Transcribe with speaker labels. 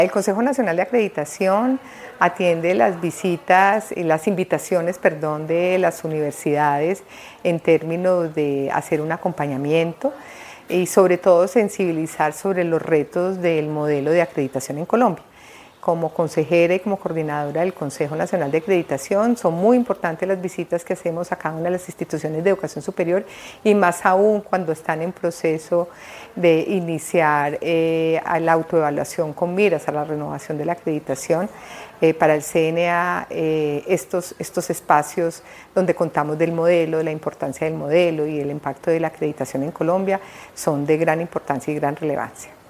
Speaker 1: El Consejo Nacional de Acreditación atiende las visitas, las invitaciones, perdón, de las universidades en términos de hacer un acompañamiento y sobre todo sensibilizar sobre los retos del modelo de acreditación en Colombia. Como consejera y como coordinadora del Consejo Nacional de Acreditación, son muy importantes las visitas que hacemos a cada una de las instituciones de educación superior y más aún cuando están en proceso de iniciar a la autoevaluación con miras a la renovación de la acreditación. Para el CNA, estos espacios donde contamos del modelo, de la importancia del modelo y el impacto de la acreditación en Colombia son de gran importancia y gran relevancia.